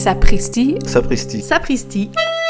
Sapristi. Sapristi. Sapristi.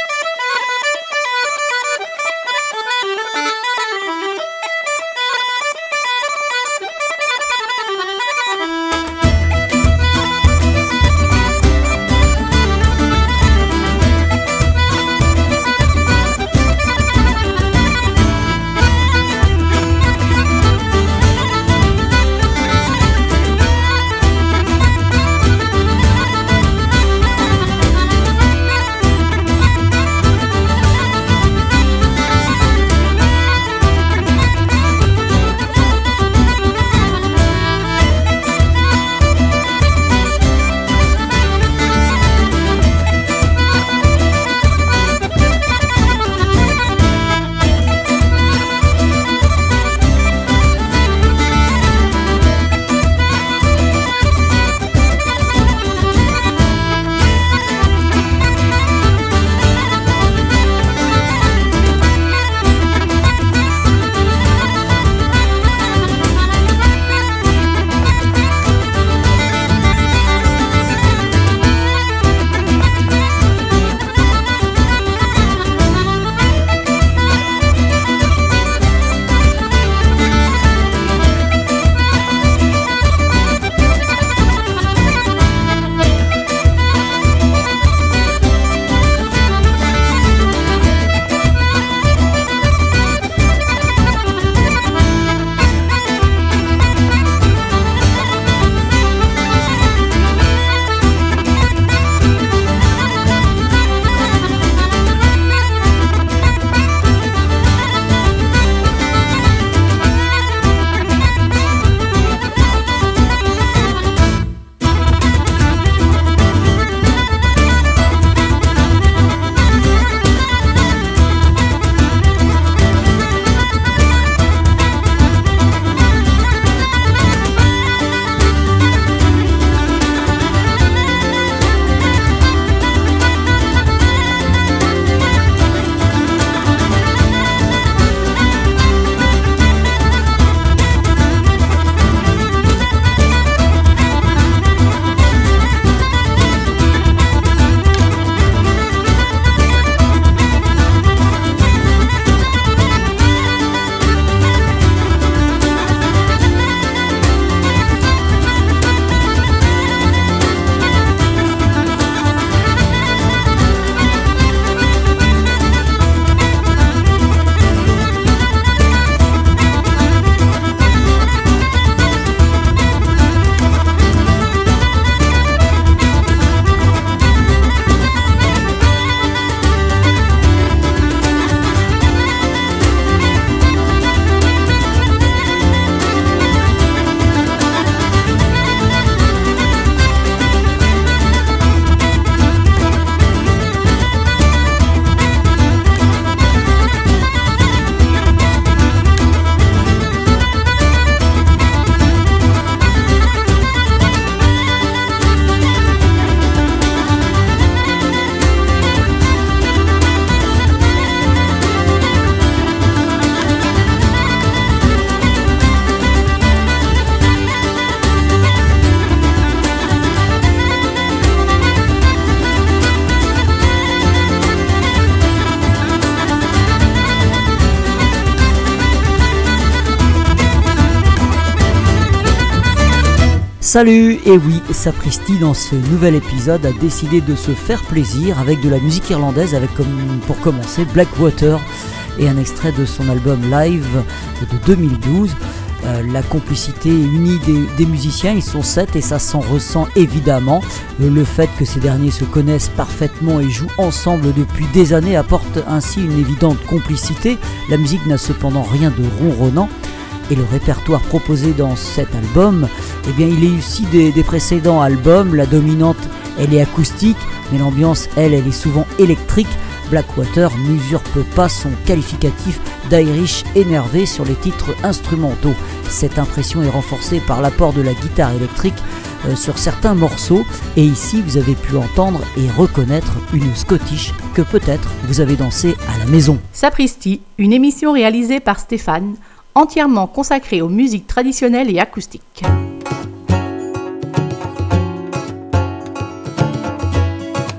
Salut, et oui, Sapristi dans ce nouvel épisode a décidé de se faire plaisir avec de la musique irlandaise, avec comme pour commencer Blackwater et un extrait de son album live de 2012. La complicité unie des musiciens, ils sont 7 et ça s'en ressent évidemment. Le fait que ces derniers se connaissent parfaitement et jouent ensemble depuis des années apporte ainsi une évidente complicité. La musique n'a cependant rien de ronronnant. Et le répertoire proposé dans cet album, eh bien, il est issu des précédents albums. La dominante, elle est acoustique, mais l'ambiance, elle est souvent électrique. Blackwater n'usurpe pas son qualificatif d'Irish énervé sur les titres instrumentaux. Cette impression est renforcée par l'apport de la guitare électrique sur certains morceaux. Et ici, vous avez pu entendre et reconnaître une Scottish que peut-être vous avez dansé à la maison. Sapristi, une émission réalisée par Stéphane, entièrement consacrée aux musiques traditionnelles et acoustiques.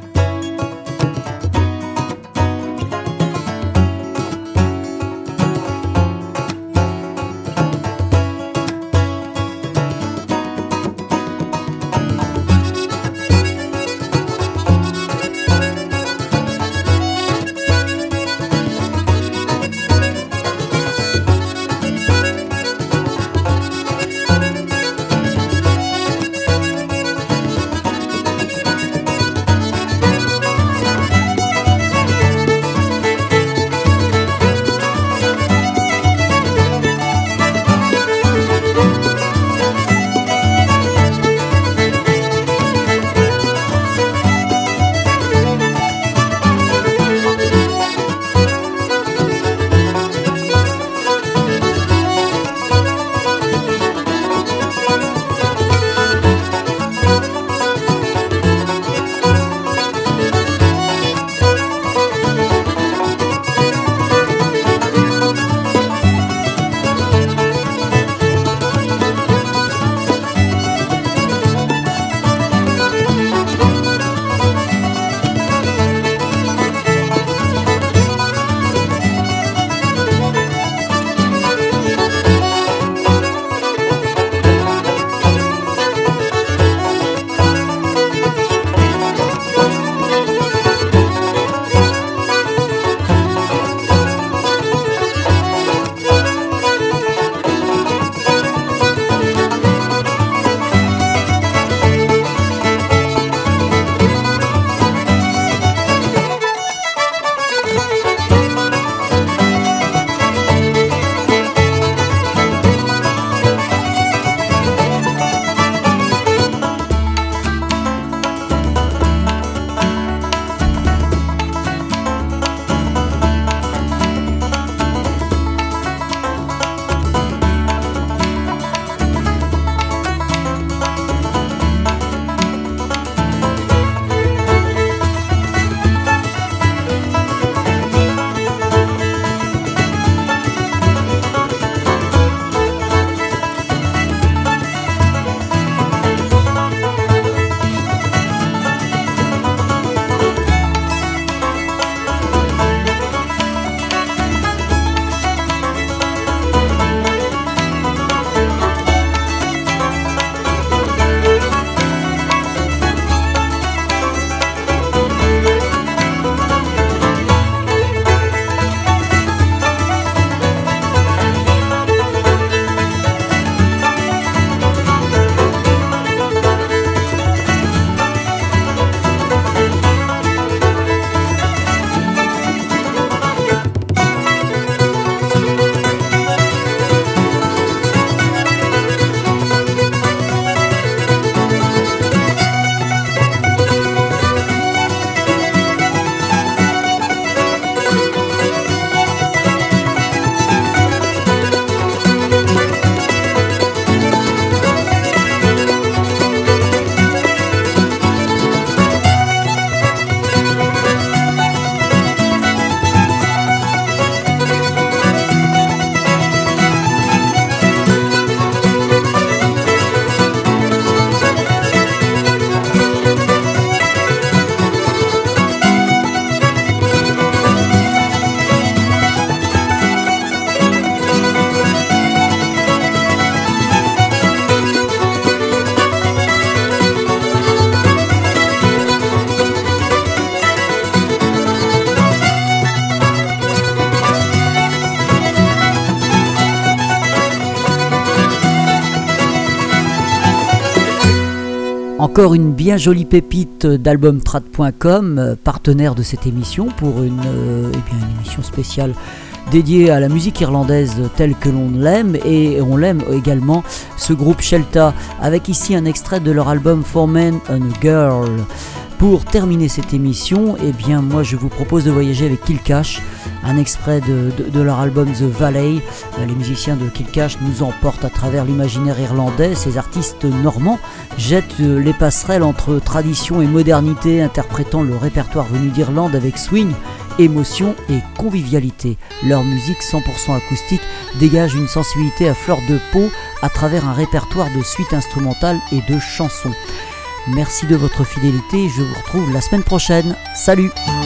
Encore une bien jolie pépite d'albumtrad.com, partenaire de cette émission pour une émission spéciale dédiée à la musique irlandaise telle que l'on l'aime, et on l'aime également, ce groupe Shelta, avec ici un extrait de leur album For Men and a Girl. Pour terminer cette émission, moi je vous propose de voyager avec Killcash, un extrait de leur album The Valley. Les musiciens de Killcash nous emportent à travers l'imaginaire irlandais. Ces artistes normands jettent les passerelles entre tradition et modernité, interprétant le répertoire venu d'Irlande avec swing, émotion et convivialité. Leur musique 100% acoustique dégage une sensibilité à fleur de peau à travers un répertoire de suites instrumentales et de chansons. Merci de votre fidélité, je vous retrouve la semaine prochaine. Salut!